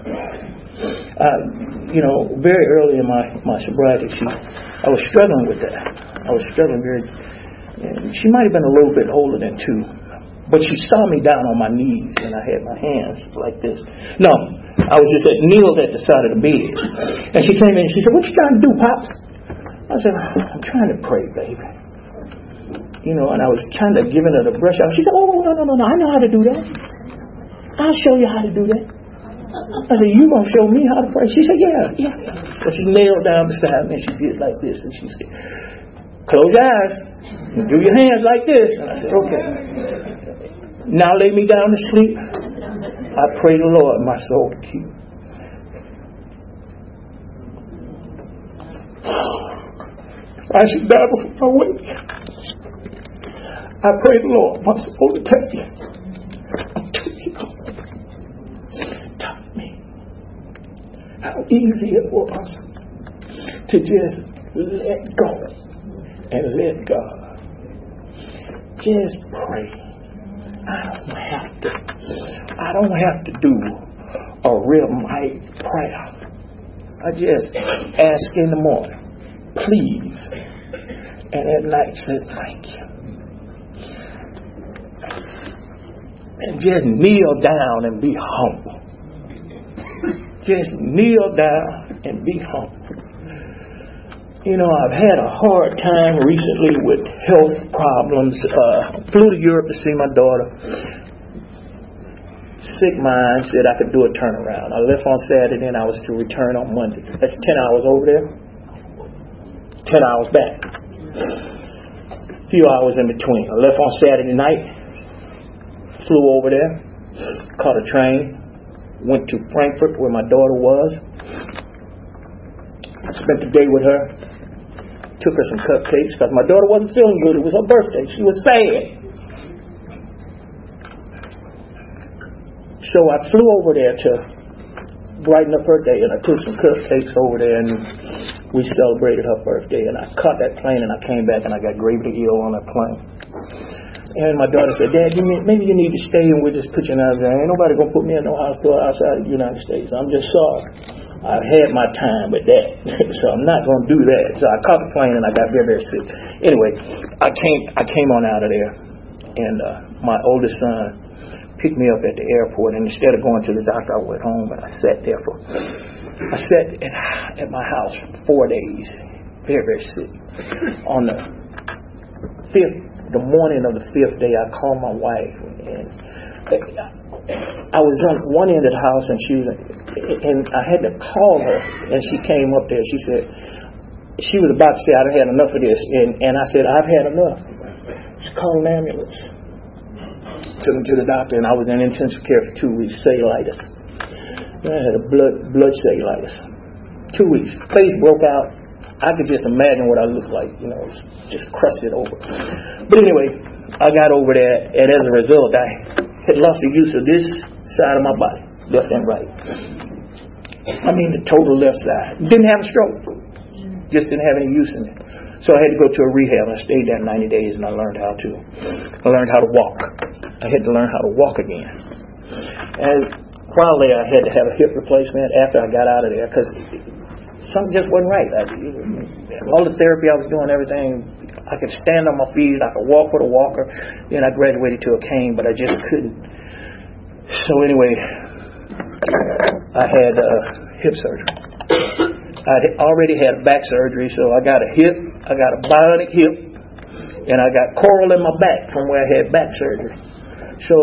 Very early in my sobriety, I was struggling with that. I was struggling very. She might have been a little bit older than 2, but she saw me down on my knees, and I had my hands like this. No, I was just kneeled at the side of the bed, and she came in. And she said, "What you trying to do, Pops?" I said, "I'm trying to pray, baby." And I was kind of giving her the brush out. She said, "Oh, no, I know how to do that. I'll show you how to do that." I said, "You gonna show me how to pray?" She said, Yeah. So she knelt down beside me and she did like this, and she said, "Close your eyes and do your hands like this." And I said, "Okay. Now lay me down to sleep. I pray the Lord my soul to keep." I should die before I wake. I pray the Lord my soul to take. How easy it was to just let go and let God. Just pray. I don't have to do a real mighty prayer. I just ask in the morning, please, and at night say thank you. And just kneel down and be humble. Just kneel down and be humble. I've had a hard time recently with health problems. Flew to Europe to see my daughter. Sick mind, said I could do a turnaround. I left on Saturday and I was to return on Monday. That's 10 hours over there, 10 hours back. A few hours in between. I left on Saturday night, flew over there, caught a train, went to Frankfurt where my daughter was. I spent the day with her. Took her some cupcakes because my daughter wasn't feeling good. It was her birthday. She was sad. So I flew over there to brighten up her day, and I took some cupcakes over there, and we celebrated her birthday. And I caught that plane, and I came back, and I got gravely ill on that plane. And my daughter said, "Dad, maybe you need to stay and we'll just put you in there. Ain't nobody going to put me in no hospital outside of the United States. I'm just sorry. I've had my time with that. So I'm not going to do that." So I caught the plane and I got very, very sick. Anyway, I came on out of there. And my oldest son picked me up at the airport. And instead of going to the doctor, I went home and I sat at my house for 4 days. Very, very sick. On the morning of the 5th day, I called my wife, and I was on one end of the house, and I had to call her, and she came up there. She said she was about to say, "I've had enough of this," and I said, "I've had enough." She called an ambulance, took me to the doctor, and I was in intensive care for 2 weeks. Cellulitis. I had a blood cellulitis. 2 weeks. Face broke out. I could just imagine what I looked like, just crusted over. But anyway, I got over there, and as a result, I had lost the use of this side of my body, left and right. I mean, the total left side. Didn't have a stroke, just didn't have any use in it. So I had to go to a rehab, and I stayed there 90 days, and I learned how to walk. I had to learn how to walk again. And while there, I had to have a hip replacement after I got out of there, because something just wasn't right. All the therapy I was doing, everything, I could stand on my feet, I could walk with a walker. Then I graduated to a cane, but I just couldn't. So anyway, I had hip surgery. I already had back surgery, so I got a bionic hip, and I got coral in my back from where I had back surgery. So,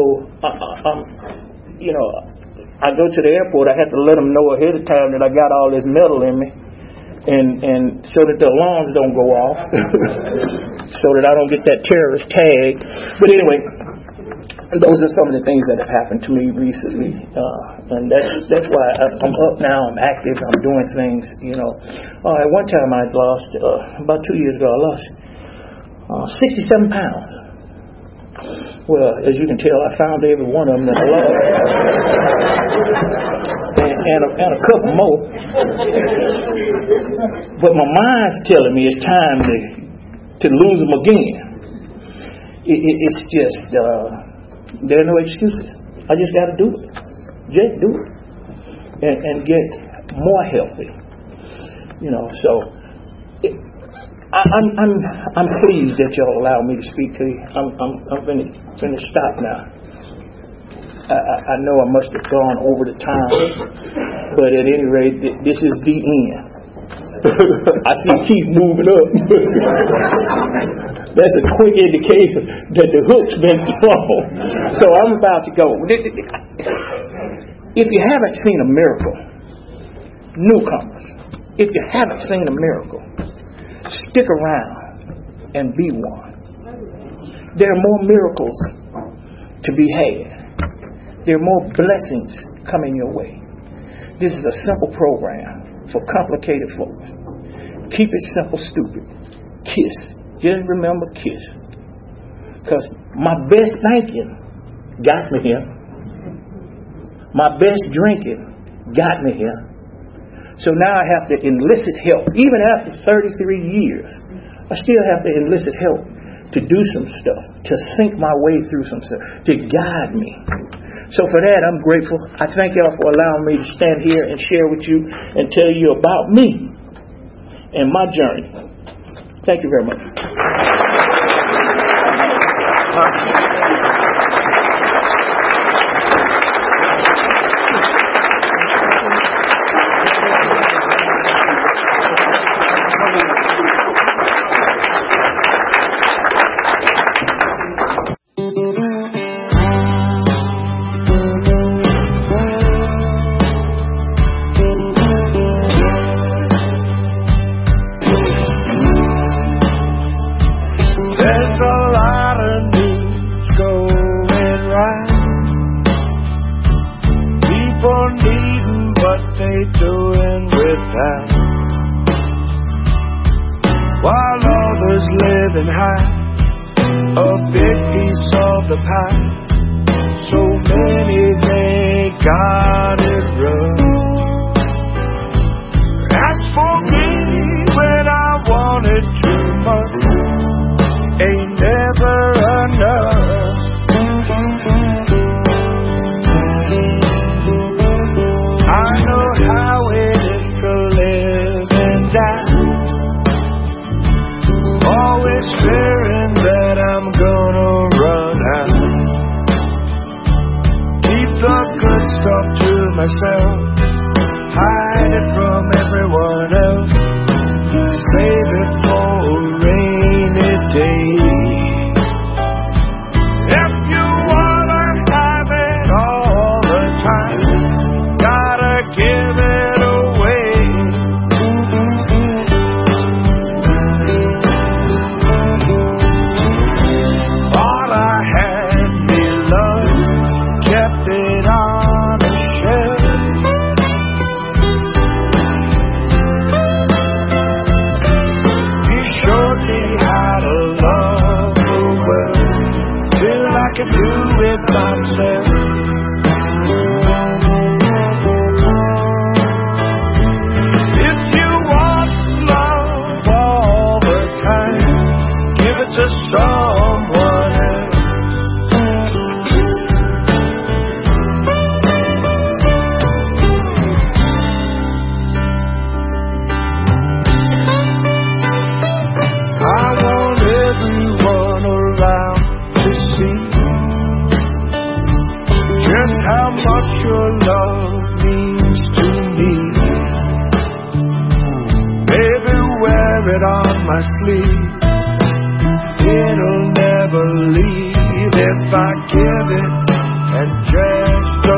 I go to the airport, I had to let them know ahead of time that I got all this metal in me, and so that the alarms don't go off, so that I don't get that terrorist tag. But anyway, those are some of the things that have happened to me recently, and that's why I'm up now, I'm active, I'm doing things, At one time I lost, about 2 years ago, I lost 67 pounds. Well, as you can tell, I found every one of them that I love. And a couple more. But my mind's telling me it's time to lose them again. It's just, there are no excuses. I just got to do it. Just do it. And get more healthy. You know, so I'm pleased that y'all allow me to speak to you. I'm finna stop now. I know I must have gone over the time, but at any rate, this is the end. I see Keith moving up. That's a quick indication that the hook's been thrown. So I'm about to go. If you haven't seen a miracle, newcomers, if you haven't seen a miracle, stick around and be one. There are more miracles to be had. There are more blessings coming your way. This is a simple program for complicated folks. Keep it simple, stupid. KISS. Just remember KISS. Because my best thinking got me here. My best drinking got me here. So now I have to enlist help. Even after 33 years, I still have to enlist help to do some stuff, to think my way through some stuff, to guide me. So for that, I'm grateful. I thank y'all for allowing me to stand here and share with you and tell you about me and my journey. Thank you very much. It'll never leave if I give it and just